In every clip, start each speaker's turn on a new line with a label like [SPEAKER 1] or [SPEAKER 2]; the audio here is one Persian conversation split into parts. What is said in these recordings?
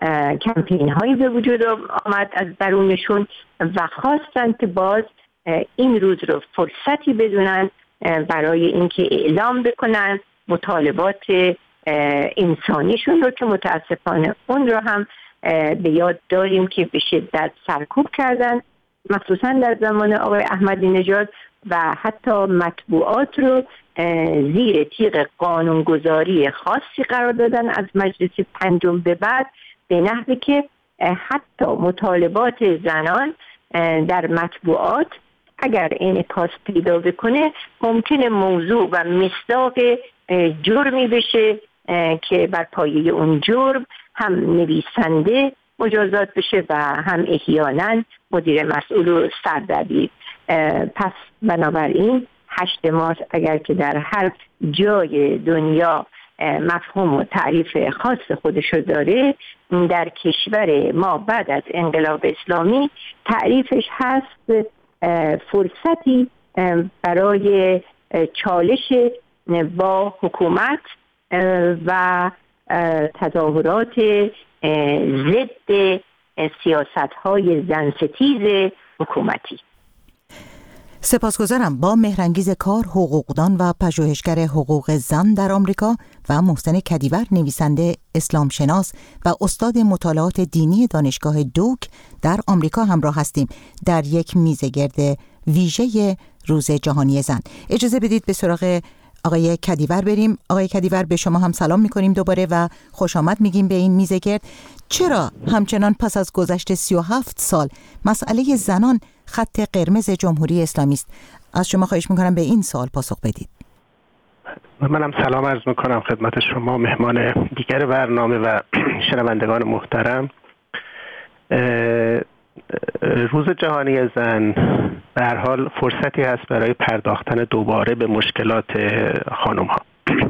[SPEAKER 1] کمپین هایی به وجود آمد از درونشون و خواستن که باز این روز رو فرصتی بدونن برای اینکه اعلام بکنن مطالبات انسانیشون رو که متاسفانه اون رو هم به یاد داریم که به شدت سرکوب کردن، مخصوصا در زمان آقای احمدی نژاد، و حتی مطبوعات رو زیر تیغ قانونگذاری خاصی قرار دادن از مجلس پنجم به بعد، به نحوی که حتی مطالبات زنان در مطبوعات اگر انعکاس پیدا بکنه ممکنه موضوع و مصداق جرمی بشه که بر پایه اون جرم هم نویسنده مجازات بشه و هم احیانا مدیر مسئول و سردبیر. پس بنابراین 8 مارس اگر که در هر جای دنیا مفهوم و تعریف خاص خودشو داره، در کشور ما بعد از انقلاب اسلامی تعریفش هست فرصتی برای چالش با حکومت و تظاهرات ضد سیاست‌های زنستیز حکومتی.
[SPEAKER 2] سپاسگزارم. با مهرانگیز کار، حقوقدان و پژوهشگر حقوق زن در آمریکا و محسن کدیور، نویسنده، اسلام شناس و استاد مطالعات دینی دانشگاه دوک در آمریکا همراه هستیم در یک میزگرد ویژه روز جهانی زن. اجازه بدید به سراغ آقای کدیور بریم. آقای کدیور، به شما هم سلام میکنیم دوباره و خوش آمد میگیم به این میزگرد. چرا همچنان پس از گذشت 37 سال مسئله زنان خط قرمز جمهوری اسلامی است؟ از شما خواهش میکنم به این سوال پاسخ بدید.
[SPEAKER 3] منم سلام عرض میکنم خدمت شما، مهمان دیگر برنامه و شنوندگان محترم. روز جهانی زن به هر حال فرصتی هست برای پرداختن دوباره به مشکلات خانم ها.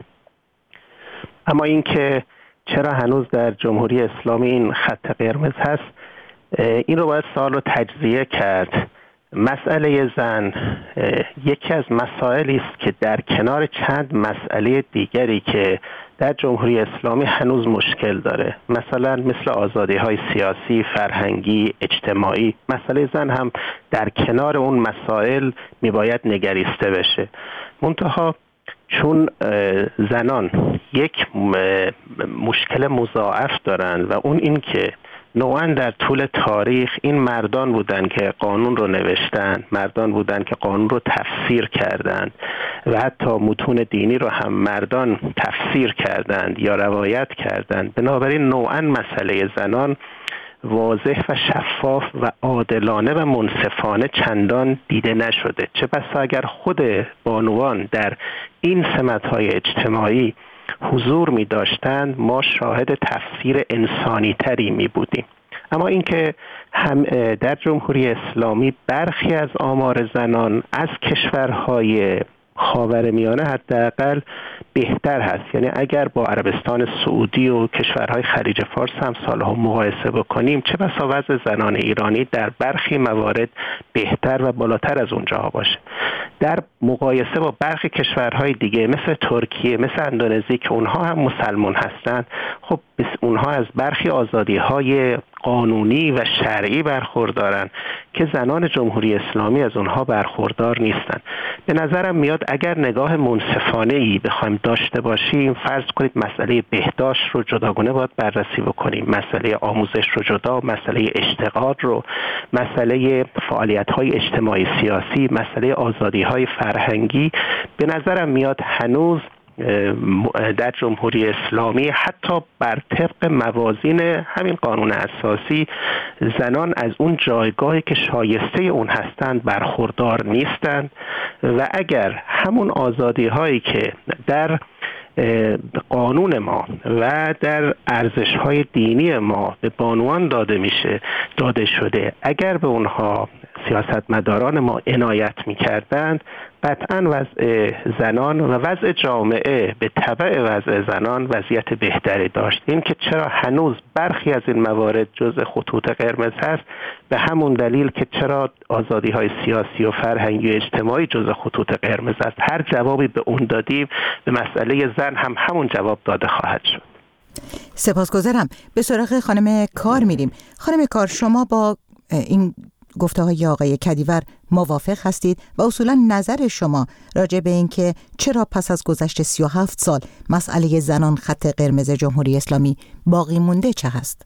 [SPEAKER 3] اما اینکه چرا هنوز در جمهوری اسلامی این خط قرمز هست، این رو باید سوال رو تجزیه کرد. مسئله زن یکی از مسائلی است که در کنار چند مسئله دیگری که در جمهوری اسلامی هنوز مشکل داره، مثلا مثل آزادی‌های سیاسی، فرهنگی، اجتماعی، مسئله زن هم در کنار اون مسائل میباید نگریسته بشه. منتها چون زنان یک مشکل مضاعف دارن و اون این که نوعاً در طول تاریخ این مردان بودن که قانون رو نوشتن، مردان بودن که قانون رو تفسیر کردند و حتی متون دینی رو هم مردان تفسیر کردند یا روایت کردند. بنابراین نوعاً مسئله زنان واضح و شفاف و عادلانه و منصفانه چندان دیده نشده. چه بسا اگر خود بانوان در این سمت‌های اجتماعی حضور می داشتند ما شاهد تفسیر انسانی تری می بودیم. اما اینکه هم در جمهوری اسلامی برخی از آمار زنان از کشورهای خاورمیانه حداقل بهتر هست، یعنی اگر با عربستان سعودی و کشورهای خلیج فارس هم سالها مقایسه بکنیم، چه بسا وضع زنان ایرانی در برخی موارد بهتر و بالاتر از اونجاها باشه. در مقایسه با برخی کشورهای دیگه مثل ترکیه، مثل اندونزی که اونها هم مسلمان هستند، خب اونها از برخی آزادی‌های قانونی و شرعی برخوردارن که زنان جمهوری اسلامی از اونها برخوردار نیستن. به نظرم میاد اگر نگاه منصفانه‌ای بخوایم داشته باشیم، فرض کنید مسئله بهداشت رو جداگانه باید بررسی بکنیم، مسئله آموزش رو جدا، مسئله اشتغال رو، مسئله فعالیت‌های اجتماعی سیاسی، مسئله آزادی‌های فرهنگی، به نظرم میاد هنوز در جمهوری اسلامی حتی بر طبق موازین همین قانون اساسی زنان از اون جایگاهی که شایسته اون هستند برخوردار نیستند و اگر همون آزادی هایی که در قانون ما و در ارزش‌های دینی ما به بانوان داده شده، اگر به اونها سیاستمداران ما عنایت می‌کردند، قطعاً وضع زنان و وضع جامعه به تبع وضع زنان وضعیت بهتری داشت. این که چرا هنوز برخی از این موارد جزء خطوط قرمز هست، به همون دلیل که چرا آزادی‌های سیاسی و فرهنگی و اجتماعی جزء خطوط قرمز است. هر جوابی به اون دادیم به مسئله زن هم همون جواب داده خواهد شد.
[SPEAKER 2] سپاسگزارم. به سراغ خانم کار میریم. خانم کار، شما با این گفته های آقای کدیور موافق هستید و اصولا نظر شما راجع به این که چرا پس از گذشت 37 سال مسئله زنان خط قرمز جمهوری اسلامی باقی مونده چه هست؟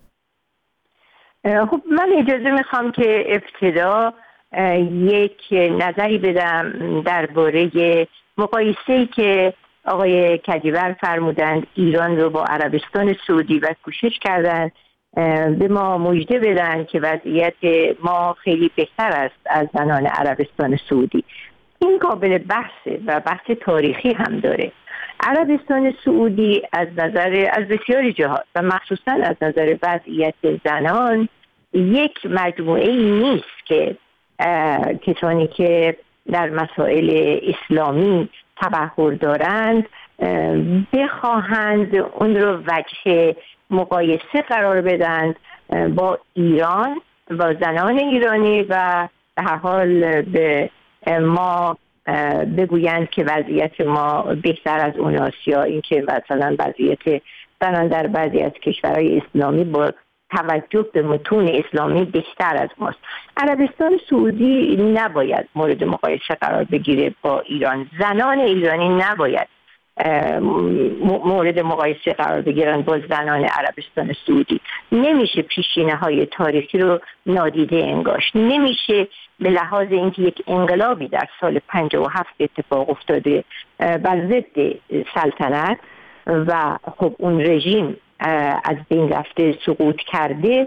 [SPEAKER 1] خب من اجازه میخوام که ابتدا یک نظری بدم درباره مقایسه‌ای که آقای کدیور فرمودند ایران رو با عربستان سعودی و کوشش کردند به ما مژده بدن که وضعیت ما خیلی بهتر است از زنان عربستان سعودی. این قابل بحثه و بحث تاریخی هم داره. عربستان سعودی از بسیاری جهات و مخصوصا از نظر وضعیت زنان یک مجموعه نیست که کسانی که در مسائل اسلامی تبحر دارند بخواهند اون رو وجه مقایسه قرار بدند با ایران، با زنان ایرانی و به هر حال به ما بگویند که وضعیت ما بهتر از اوناست، یا اینکه مثلا وضعیت زنان در بعضی از کشورهای اسلامی با توجه به متون اسلامی بهتر از ماست. عربستان سعودی نباید مورد مقایسه قرار بگیره با ایران. زنان ایرانی نباید مورد مقایسه قرار بگیرن با زنان عربستان سعودی. نمیشه پیشینه های تاریخی رو نادیده انگاشت. نمیشه به لحاظ اینکه یک انقلابی در سال 57 اتفاق افتاده بر ضد سلطنت و خب اون رژیم از بین رفته، سقوط کرده،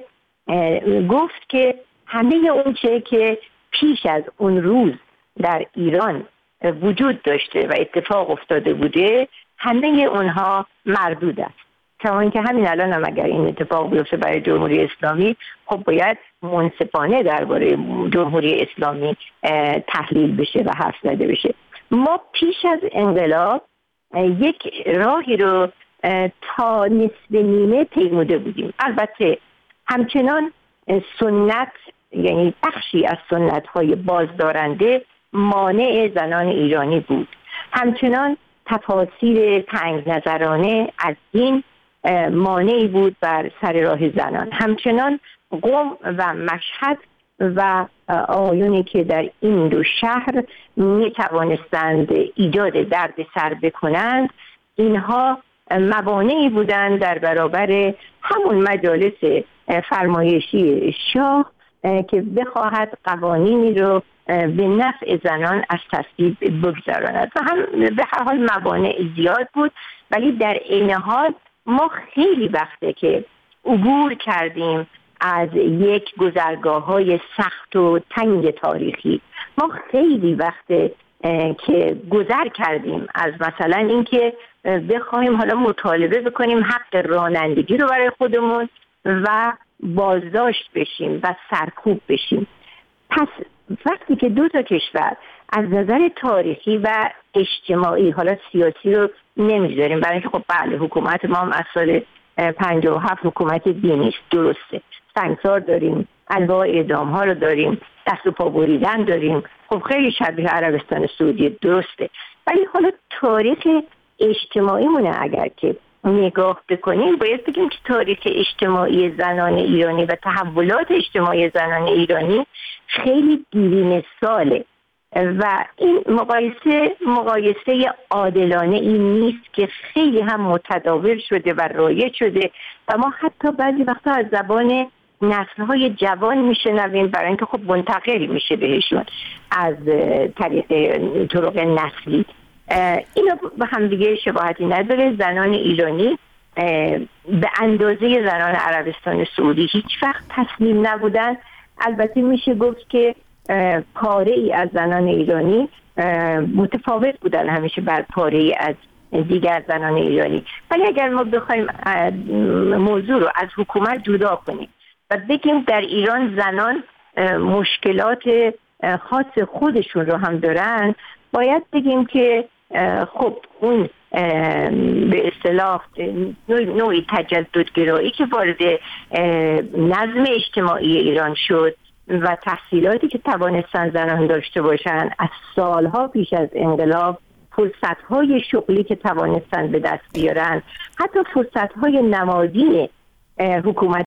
[SPEAKER 1] گفت که همه اون چه که پیش از اون روز در ایران وجود داشته و اتفاق افتاده بوده همه اونها مردود است. تا اینکه همین الان هم اگر این اتفاق بیفته برای جمهوری اسلامی، خب باید منصفانه درباره جمهوری اسلامی تحلیل بشه و حرف زده بشه. ما پیش از انقلاب یک راهی رو تا نصف نیمه پیموده بودیم. البته همچنان سنت، یعنی بخشی از سنت‌های بازدارنده مانع زنان ایرانی بود. همچنان تفاسیر تنگ نظرانه از دین مانعی بود بر سر راه زنان. همچنان قم و مشهد و آقایونی که در این دو شهر می توانستند ایجاد درد سر بکنند، اینها موانعی بودند در برابر همون مجالس فرمایشی شاه که بخواهد قوانینی رو به نفع زنان از تصویب بگذراند و هم به هر حال موانع زیاد بود. ولی در عین حال ما خیلی وقته که عبور کردیم از یک گذرگاه‌های سخت و تنگ تاریخی. ما خیلی وقته که گذر کردیم از مثلا اینکه بخوایم حالا مطالبه بکنیم حق رانندگی رو برای خودمون و بازداشت بشیم و سرکوب بشیم. پس وقتی که دو تا کشور از نظر تاریخی و اجتماعی، حالا سیاسی رو نمیذاریم برای اینکه خب بله حکومت ما هم از سال 57 حکومت دینی است، درسته، سنگسار داریم، انواع اعدام ها رو داریم، دست و پا بریدن داریم، خب خیلی شبیه عربستان سعودی، درسته. ولی حالا تاریخ اجتماعی مونه اگر که نگاه بکنیم باید بگیم که تاریخ اجتماعی زنان ایرانی و تحولات اجتماعی زنان ایرانی خیلی دیرینه ساله و این مقایسه عادلانه این نیست که خیلی هم متداول شده و رایج شده و ما حتی بعضی وقتا از زبان نسل‌های جوان میشنویم برای اینکه خب منتقل میشه بهشون از طریق طرق نسلی. اینا به هم دیگه شباهتی نداره. زنان ایرانی به اندازه زنان عربستان سعودی هیچ وقت تسلیم نبودن. البته میشه گفت که پاره ای از زنان ایرانی متفاوت بودن همیشه بر پاره ای از دیگر زنان ایرانی. ولی اگر ما بخوایم موضوع رو از حکومت جدا کنیم و بگیم در ایران زنان مشکلات خاص خودشون رو هم دارن، باید بگیم که خب اون به اصطلاح نوعی تجددگرایی که وارد نظم اجتماعی ایران شد و تحصیلاتی که توانستن زنان داشته باشن از سالها پیش از انقلاب فرصت‌های شغلی که توانستن به دست بیارن، حتی فرصت‌های نمادین حکومت